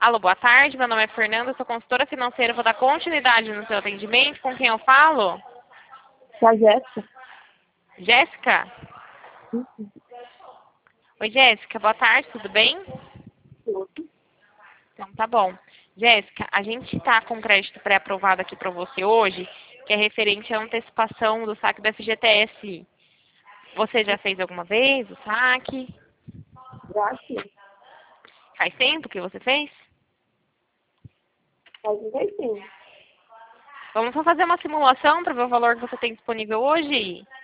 Alô, boa tarde. Meu nome é Fernanda, sou consultora financeira. Vou dar continuidade no seu atendimento. Com quem eu falo? Com a Jéssica. Jéssica? Oi, Jéssica. Boa tarde, tudo bem? Tudo. Então, tá bom. Jéssica, a gente está com crédito pré-aprovado aqui para você hoje, que é referente à antecipação do saque do FGTS. Você já fez alguma vez o saque? Já sim. Faz tempo que você fez? Faz um tempinho. Vamos só fazer uma simulação para ver o valor que você tem disponível hoje?